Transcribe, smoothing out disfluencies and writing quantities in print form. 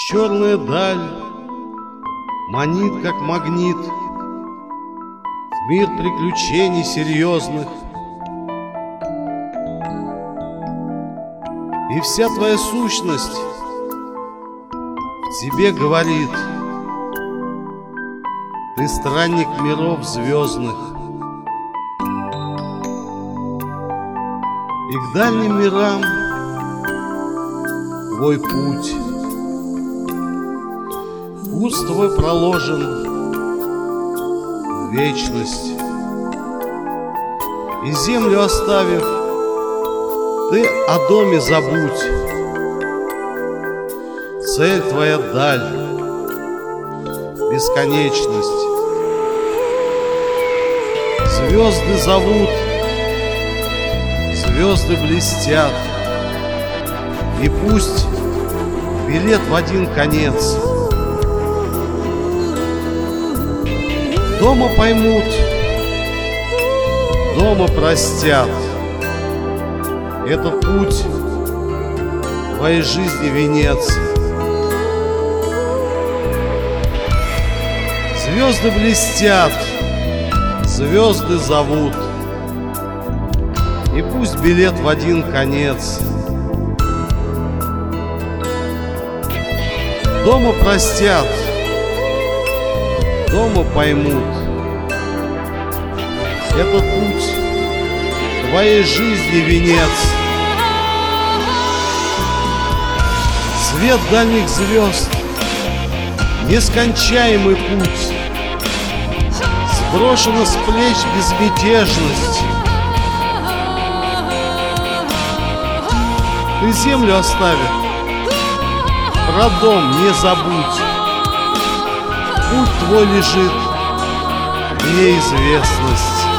Черная даль манит, как магнит, в мир приключений серьезных. И вся твоя сущность в тебе говорит: ты странник миров звездных. И к дальним мирам твой путь твой проложен в вечность. И землю оставив, ты о доме забудь. Цель твоя даль, бесконечность. Звезды зовут, звезды блестят. И пусть билет в один конец. Дома поймут, дома простят. Этот путь твоей жизни венец. Звезды блестят, звезды зовут. И пусть билет в один конец. Дома простят, дома поймут. Этот путь твоей жизни венец. Свет дальних звезд, нескончаемый путь. Сброшена с плеч безмятежность. Ты землю оставив, про дом не забудь. Путь твой лежит в неизвестность.